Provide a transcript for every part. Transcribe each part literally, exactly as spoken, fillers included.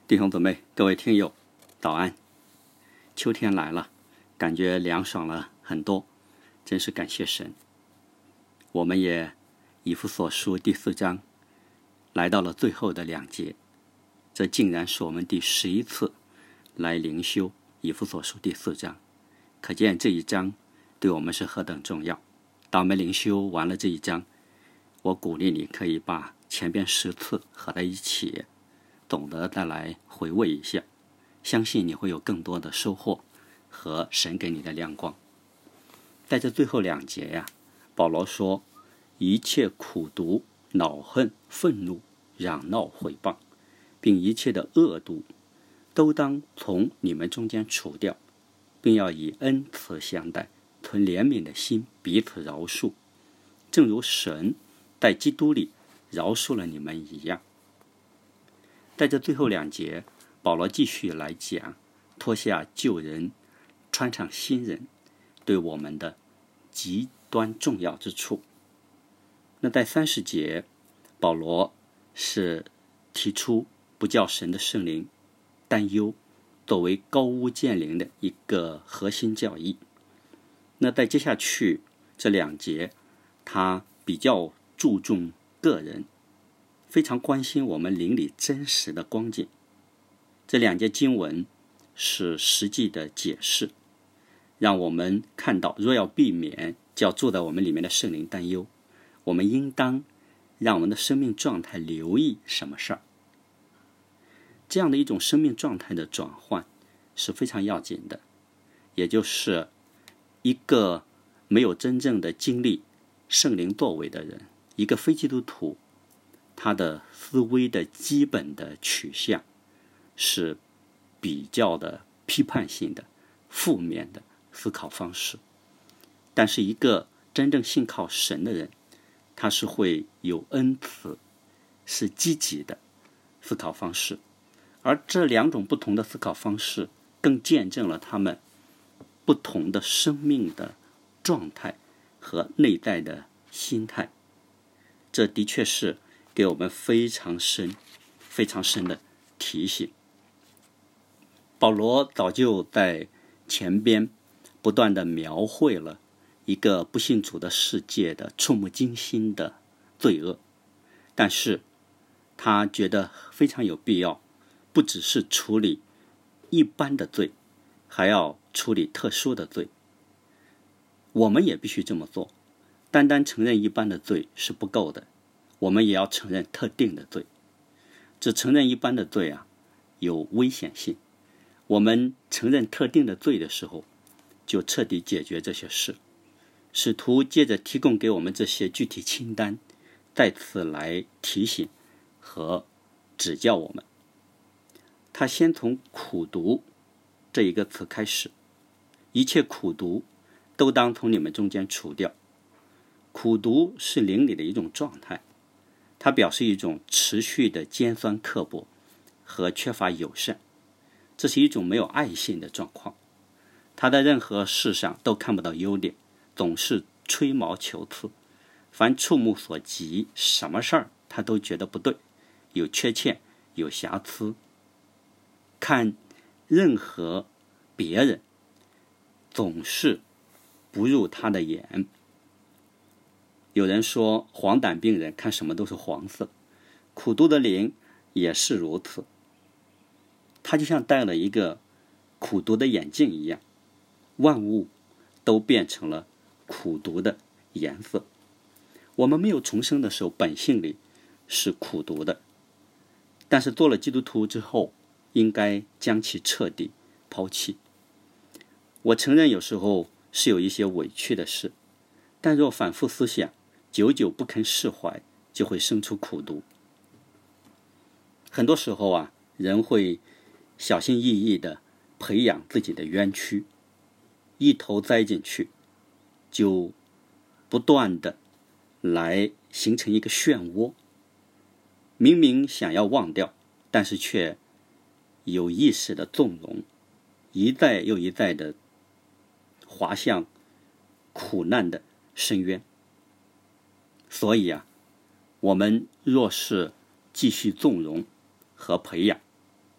弟兄姊妹，各位听友，早安！秋天来了，感觉凉爽了很多，真是感谢神。我们也以弗所书第四章来到了最后的两节，这竟然是我们第十一次来灵修以弗所书第四章，可见这一章对我们是何等重要。当我们灵修完了这一章，我鼓励你可以把前边十次合在一起，懂得再来回味一下，相信你会有更多的收获和神给你的亮光。在这最后两节呀，保罗说，一切苦毒、恼恨、愤怒、嚷闹、毁谤，并一切的恶毒，都当从你们中间除掉，并要以恩慈相待，存怜悯的心，彼此饶恕，正如神在基督里饶恕了你们一样。在这最后两节，保罗继续来讲脱下旧人，穿上新人对我们的极端重要之处。那在三十节，保罗是提出不叫神的圣灵担忧作为高屋建瓴的一个核心教义。那在接下去这两节，他比较注重个人，非常关心我们灵里真实的光景。这两节经文是实际的解释，让我们看到，若要避免叫住在我们里面的圣灵担忧，我们应当让我们的生命状态留意什么事儿。这样的一种生命状态的转换是非常要紧的，也就是一个没有真正的经历圣灵作为的人，一个非基督徒，他的思维的基本的取向是比较的批判性的、负面的思考方式。但是一个真正信靠神的人，他是会有恩慈，是积极的思考方式。而这两种不同的思考方式更见证了他们不同的生命的状态和内在的心态。这的确是给我们非常深、非常深的提醒。保罗早就在前边不断地描绘了一个不信主的世界的触目惊心的罪恶，但是他觉得非常有必要，不只是处理一般的罪，还要处理特殊的罪。我们也必须这么做，单单承认一般的罪是不够的，我们也要承认特定的罪。只承认一般的罪啊，有危险性。我们承认特定的罪的时候，就彻底解决这些事。使徒接着提供给我们这些具体清单，再次来提醒和指教我们。他先从苦毒这一个词开始，一切苦毒都当从你们中间除掉。苦毒是灵里的一种状态，它表示一种持续的尖酸刻薄和缺乏友善，这是一种没有爱心的状况。他在任何事上都看不到优点，总是吹毛求疵，凡触目所及，什么事儿他都觉得不对，有缺陷，有瑕疵。看任何别人总是不入他的眼。有人说黄疸病人看什么都是黄色，苦毒的灵也是如此。他就像戴了一个苦毒的眼镜一样，万物都变成了苦毒的颜色。我们没有重生的时候，本性里是苦毒的，但是做了基督徒之后，应该将其彻底抛弃。我承认有时候是有一些委屈的事，但若反复思想，久久不肯释怀，就会生出苦毒。很多时候啊，人会小心翼翼地培养自己的冤屈，一头栽进去，就不断地来形成一个漩涡。明明想要忘掉，但是却有意识的纵容，一再又一再的滑向苦难的深渊。所以啊，我们若是继续纵容和培养，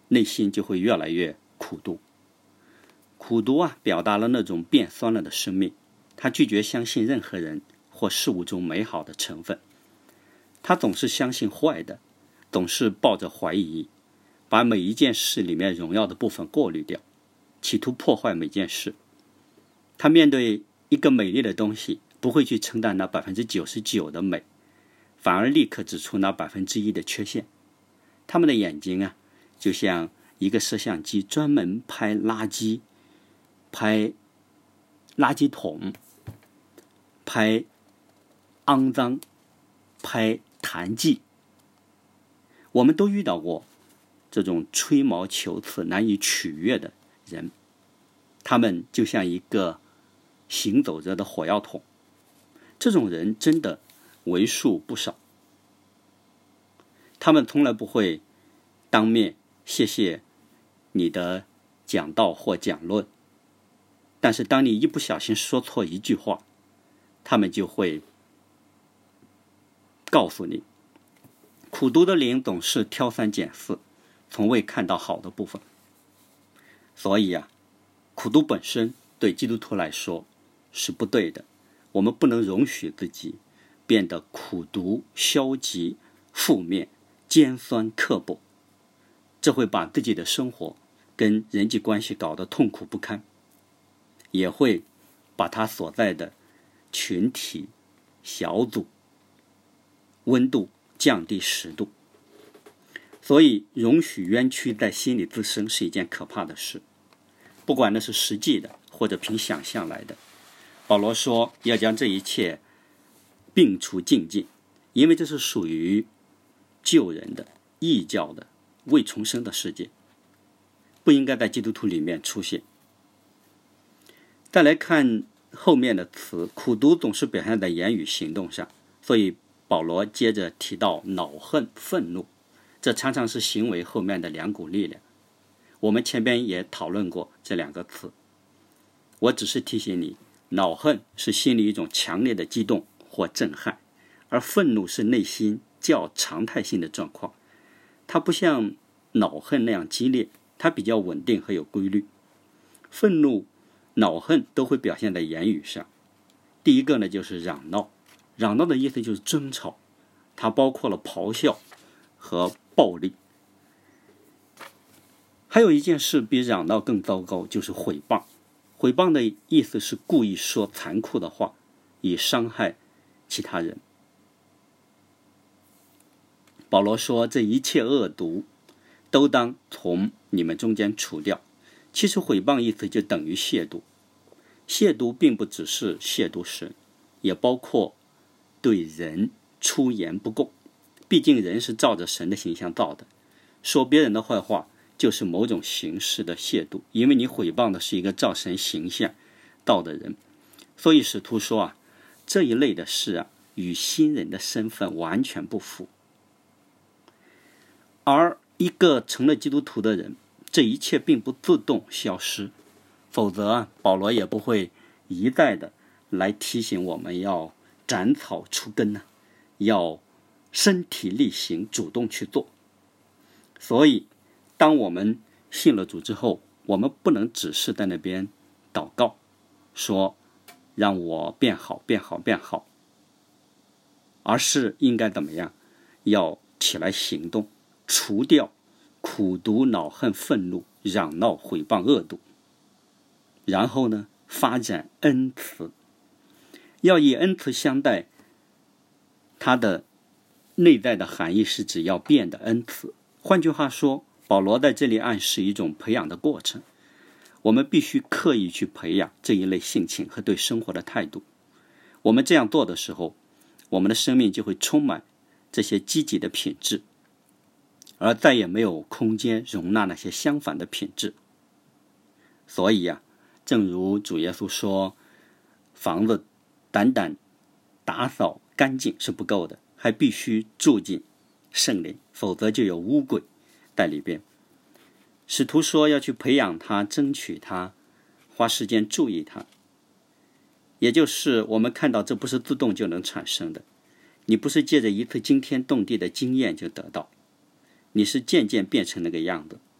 内心就会越来越苦毒。苦毒啊，表达了那种变酸了的生命，他拒绝相信任何人或事物中美好的成分，他总是相信坏的，总是抱着怀疑，把每一件事里面荣耀的部分过滤掉，企图破坏每件事。他面对一个美丽的东西，不会去承担那百分之九十九的美，反而立刻指出那百分之一的缺陷。他们的眼睛啊，就像一个摄像机，专门拍垃圾，拍垃圾桶，拍肮脏，拍痰迹。我们都遇到过这种吹毛求疵、难以取悦的人，他们就像一个行走着的火药桶。这种人真的为数不少。他们从来不会当面谢谢你的讲道或讲论，但是当你一不小心说错一句话，他们就会告诉你。苦毒的灵总是挑三拣四，从未看到好的部分。所以啊，苦毒本身对基督徒来说是不对的。我们不能容许自己变得苦毒、消极、负面、尖酸刻薄，这会把自己的生活跟人际关系搞得痛苦不堪，也会把他所在的群体、小组温度降低十度。所以容许冤屈在心里滋生是一件可怕的事，不管那是实际的或者凭想象来的。保罗说要将这一切摒除净尽，因为这是属于救人的、异教的、未重生的世界，不应该在基督徒里面出现。再来看后面的词，苦毒总是表现在言语行动上，所以保罗接着提到恼恨、愤怒，这常常是行为后面的两股力量。我们前边也讨论过这两个词，我只是提醒你，恼恨是心里一种强烈的激动或震撼，而愤怒是内心较常态性的状况。它不像恼恨那样激烈，它比较稳定和有规律。愤怒、恼恨都会表现在言语上。第一个呢，就是嚷闹。嚷闹的意思就是争吵，它包括了咆哮和暴力。还有一件事比嚷闹更糟糕，就是毁谤。毁谤的意思是故意说残酷的话，以伤害其他人。保罗说，这一切恶毒都当从你们中间除掉。其实毁谤意思就等于亵渎。亵渎并不只是亵渎神，也包括对人出言不恭。毕竟人是照着神的形象造的，说别人的坏话就是某种形式的亵渎，因为你毁谤的是一个照神形象造的人。所以使徒说啊，这一类的事啊，与新人的身份完全不符。而一个成了基督徒的人，这一切并不自动消失，否则啊，保罗也不会一再的来提醒我们要斩草除根呢、啊，要身体力行，主动去做。所以当我们信了主之后，我们不能只是在那边祷告，说让我变好变好变好，而是应该怎么样？要起来行动，除掉苦毒、恼恨、愤怒、嚷闹、毁谤、恶毒。然后呢，发展恩慈，要以恩慈相待。它的内在的含义是指要变得恩慈。换句话说，保罗在这里暗示一种培养的过程，我们必须刻意去培养这一类性情和对生活的态度。我们这样做的时候，我们的生命就会充满这些积极的品质，而再也没有空间容纳那些相反的品质。所以啊，正如主耶稣说，房子单单打扫干净是不够的，还必须住进圣灵，否则就有污鬼在里边。使徒说要去培养它，争取它，花时间注意它。也就是我们看到，这不是自动就能产生的，你不是借着一次惊天动地的经验就得到，你是渐渐变成那个样子。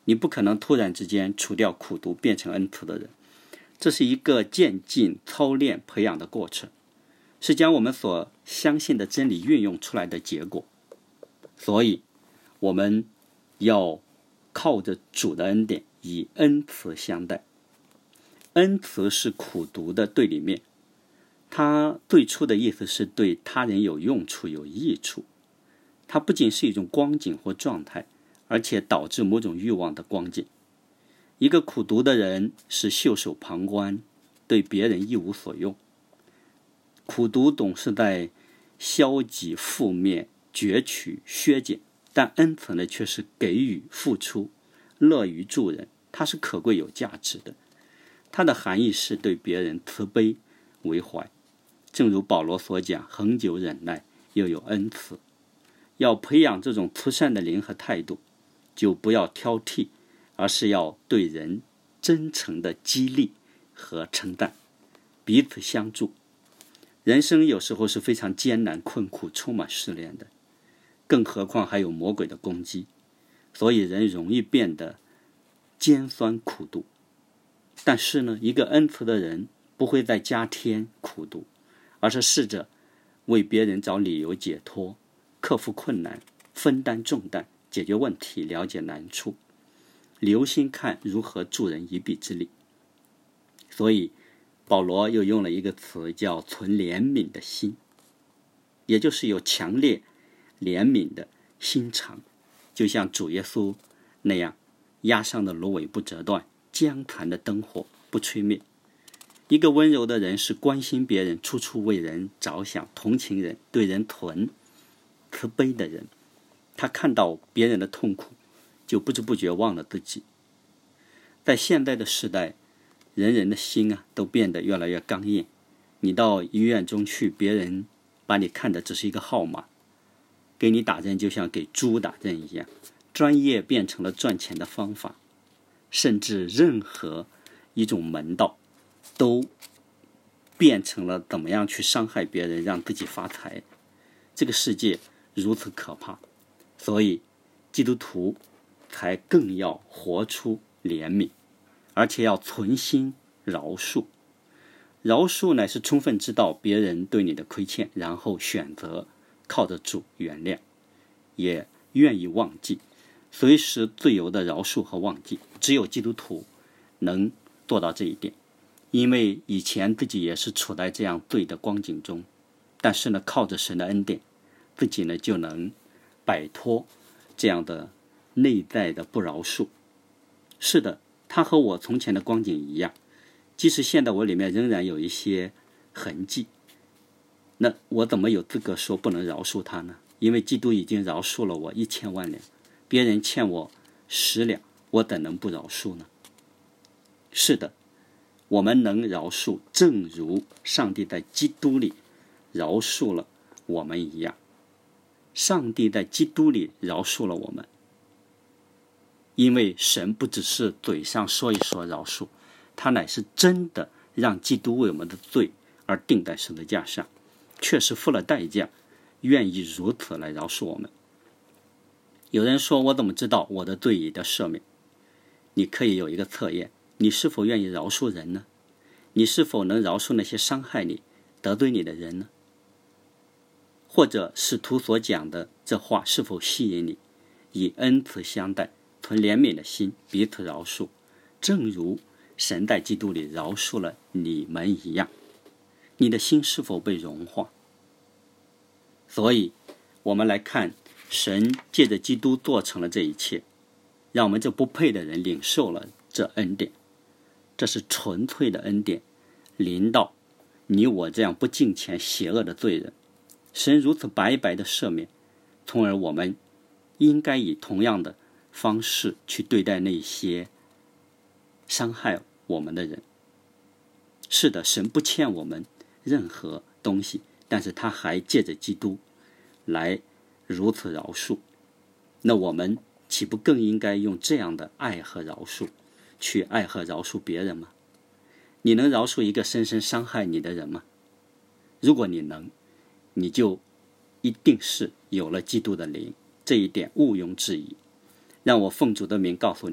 你不可能突然之间除掉苦毒变成恩慈的人，这是一个渐进操练培养的过程，是将我们所相信的真理运用出来的结果。所以我们要靠着主的恩典，以恩慈相待。恩慈是苦毒的对立面，它最初的意思是对他人有用处有益处，它不仅是一种光景或状态，而且导致某种欲望的光景。一个苦毒的人是袖手旁观，对别人一无所用。苦毒总是在消极负面攫取削减，但恩慈呢却是给予付出，乐于助人，它是可贵有价值的。它的含义是对别人慈悲为怀，正如保罗所讲，恒久忍耐，又有恩慈。要培养这种慈善的灵和态度，就不要挑剔，而是要对人真诚的激励和称赞，彼此相助。人生有时候是非常艰难困苦充满试炼的，更何况还有魔鬼的攻击，所以人容易变得尖酸苦毒。但是呢，一个恩慈的人不会再加添苦毒，而是试着为别人找理由解脱，克服困难，分担重担，解决问题，了解难处，留心看如何助人一臂之力。所以保罗又用了一个词叫存怜悯的心，也就是有强烈怜悯的心肠，就像主耶稣那样，压伤的芦苇不折断，将残的灯火不吹灭。一个温柔的人是关心别人，处处为人着想，同情人，对人存慈悲的人。他看到别人的痛苦，就不知不觉忘了自己。在现在的时代，人人的心啊都变得越来越刚硬。你到医院中去，别人把你看的只是一个号码，给你打针就像给猪打针一样，专业变成了赚钱的方法，甚至任何一种门道都变成了怎么样去伤害别人，让自己发财。这个世界如此可怕，所以基督徒才更要活出怜悯，而且要存心饶恕。饶恕乃是充分知道别人对你的亏欠，然后选择靠着主原谅，也愿意忘记，随时自由的饶恕和忘记。只有基督徒能做到这一点，因为以前自己也是处在这样罪的光景中，但是呢，靠着神的恩典，自己呢就能摆脱这样的内在的不饶恕。是的，他和我从前的光景一样，即使现在我里面仍然有一些痕迹，那我怎么有资格说不能饶恕他呢？因为基督已经饶恕了我一千万两，别人欠我十两，我怎能不饶恕呢？是的，我们能饶恕，正如上帝在基督里饶恕了我们一样。上帝在基督里饶恕了我们，因为神不只是嘴上说一说饶恕，他乃是真的让基督为我们的罪而钉在十字架上，确实付了代价，愿意如此来饶恕我们。有人说，我怎么知道我的罪已得赦免？你可以有一个测验，你是否愿意饶恕人呢？你是否能饶恕那些伤害你、得罪你的人呢？或者使徒所讲的这话是否吸引你？以恩慈相待，存怜悯的心，彼此饶恕，正如神在基督里饶恕了你们一样。你的心是否被融化？所以我们来看，神借着基督做成了这一切，让我们这不配的人领受了这恩典。这是纯粹的恩典，临到你我这样不敬虔邪恶的罪人。神如此白白的赦免，从而我们应该以同样的方式去对待那些伤害我们的人。是的，神不欠我们任何东西，但是他还借着基督来如此饶恕。那我们岂不更应该用这样的爱和饶恕去爱和饶恕别人吗？你能饶恕一个深深伤害你的人吗？如果你能，你就一定是有了基督的灵，这一点毋庸置疑。让我奉主的名告诉你，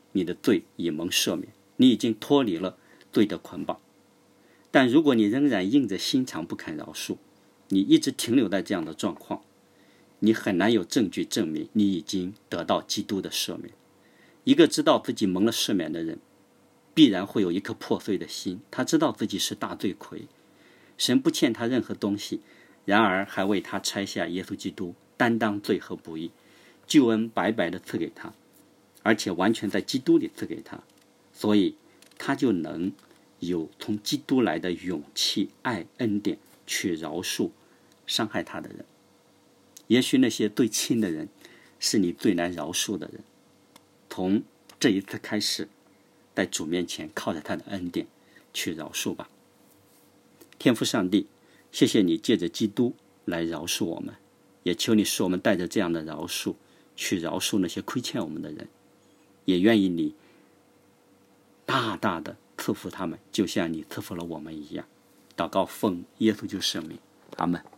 你的罪已蒙赦免，你已经脱离了罪的捆绑。但如果你仍然硬着心肠不肯饶恕，你一直停留在这样的状况，你很难有证据证明你已经得到基督的赦免。一个知道自己蒙了赦免的人，必然会有一颗破碎的心，他知道自己是大罪魁，神不欠他任何东西，然而还为他拆下耶稣基督，担当罪和不义，救恩白白的赐给他，而且完全在基督里赐给他，所以他就能有从基督来的勇气、爱、恩典去饶恕伤害他的人。也许那些最亲的人是你最难饶恕的人，从这一次开始，在主面前靠着他的恩典去饶恕吧。天父上帝，谢谢你借着基督来饶恕我们，也求你使我们带着这样的饶恕去饶恕那些亏欠我们的人，也愿意你大大的赐福他们，就像你赐福了我们一样。祷告奉耶稣基督圣名，阿们。